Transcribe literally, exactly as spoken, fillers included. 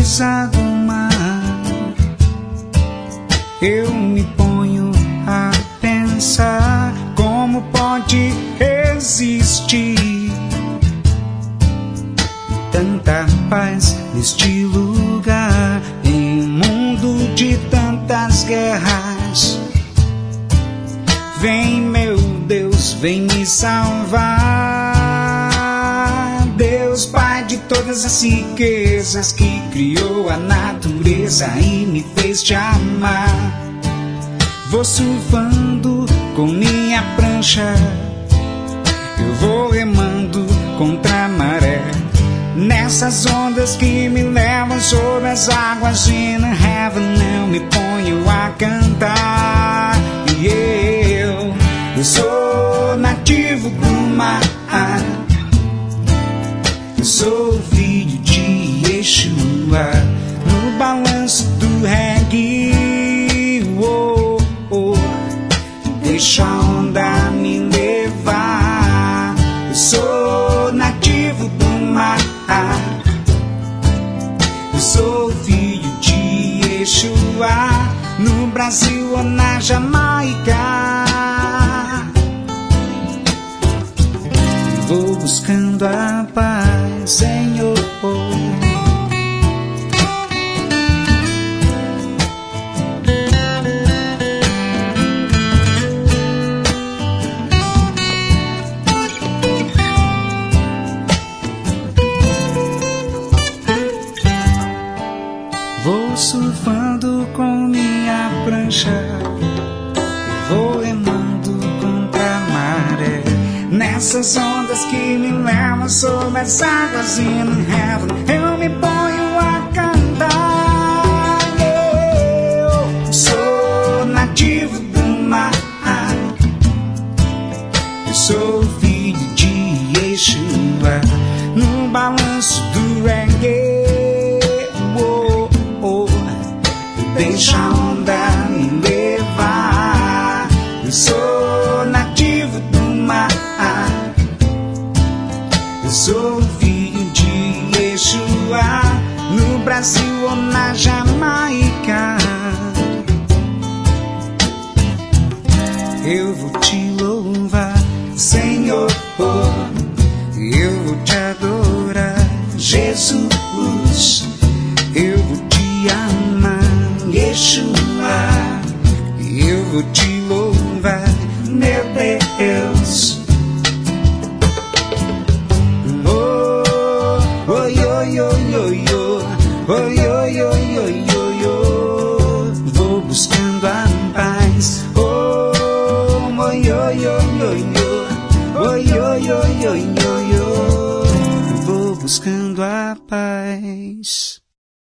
brisa do mar, eu me ponho a pensar como pode existir tanta paz neste lugar, em um mundo de tantas guerras. Vem, meu Deus, vem me salvar. Deus, Pai de todas as riquezas, que criou a natureza e me fez te amar. Vou surfando com minha prancha, eu vou remando contra a maré, nessas ondas que me levam sobre as águas. In heaven eu me ponho a cantar. E eu, eu sou nativo do mar, eu sou filho de Yeshua, no balanço do reggae. Oh, oh, deixa a onda me levar. Eu sou nativo do mar, eu sou filho de Yeshua, no Brasil ou na Jamaica. Vou buscando a paz, Senhor. Vou surfando com minha prancha, vou remando contra a maré, nessas ondas que me levam sobre as águas. In heaven eu me ponho a cantar. Eu sou nativo do mar, eu sou filho de Yeshua, no balanço do reggae. Deixa a onda me levar. Eu sou nativo do mar, eu sou filho de Yeshua, no Brasil ou na Jamaica. Eu vou te louvar, Senhor, eu vou te adorar, Jesus, eu vou te amar, Yeshua, eu vou te louvar, meu Deus. Oh, oh, yo, yo, yo, yo, oh, yo, yo, yo, yo, yo. Vou buscando a paz. Oh, oh, yo, yo, yo, yo, oh, yo, yo, yo, yo, yo. Vou buscando a paz.